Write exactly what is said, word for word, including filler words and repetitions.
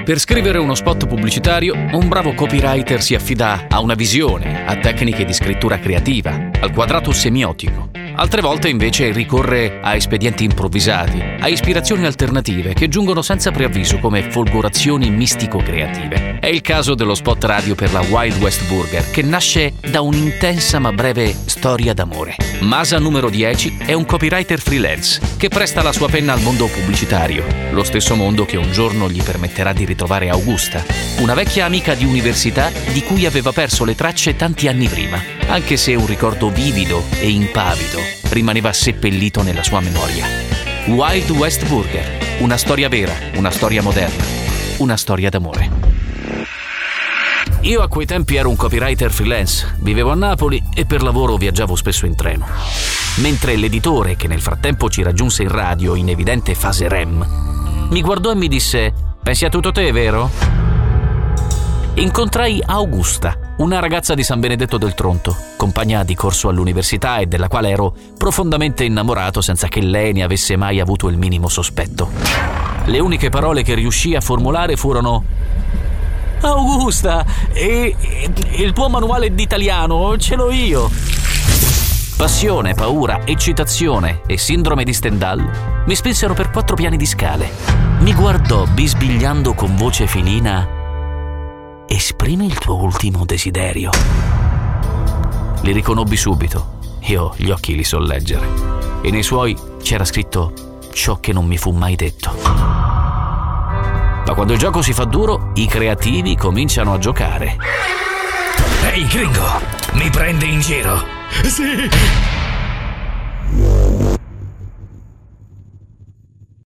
Per scrivere uno spot pubblicitario, un bravo copywriter si affida a una visione, a tecniche di scrittura creativa, al quadrato semiotico. Altre volte invece ricorre a espedienti improvvisati, a ispirazioni alternative che giungono senza preavviso come folgorazioni mistico-creative. È il caso dello spot radio per la Wild West Burger, che nasce da un'intensa ma breve storia d'amore. Masa numero dieci è un copywriter freelance che presta la sua penna al mondo pubblicitario, lo stesso mondo che un giorno gli permetterà di ritrovare Augusta, una vecchia amica di università di cui aveva perso le tracce tanti anni prima, anche se un ricordo vivido e impavido rimaneva seppellito nella sua memoria. Wild West Burger, una storia vera, una storia moderna, una storia d'amore. Io a quei tempi ero un copywriter freelance, vivevo a Napoli e per lavoro viaggiavo spesso in treno. Mentre l'editore, che nel frattempo ci raggiunse in radio in evidente fase R E M, mi guardò e mi disse: "Pensi a tutto te, vero?" Incontrai Augusta, una ragazza di San Benedetto del Tronto, compagna di corso all'università e della quale ero profondamente innamorato senza che lei ne avesse mai avuto il minimo sospetto. Le uniche parole che riuscì a formulare furono: "Augusta, e, e il tuo manuale d'italiano ce l'ho io." Passione, paura, eccitazione e sindrome di Stendhal mi spinsero per quattro piani di scale. Mi guardò bisbigliando con voce felina: "Esprimi il tuo ultimo desiderio." Li riconobbi subito. Io gli occhi li so leggere. E nei suoi c'era scritto ciò che non mi fu mai detto. Ma quando il gioco si fa duro, i creativi cominciano a giocare. Ehi, gringo, mi prendi in giro? Sì,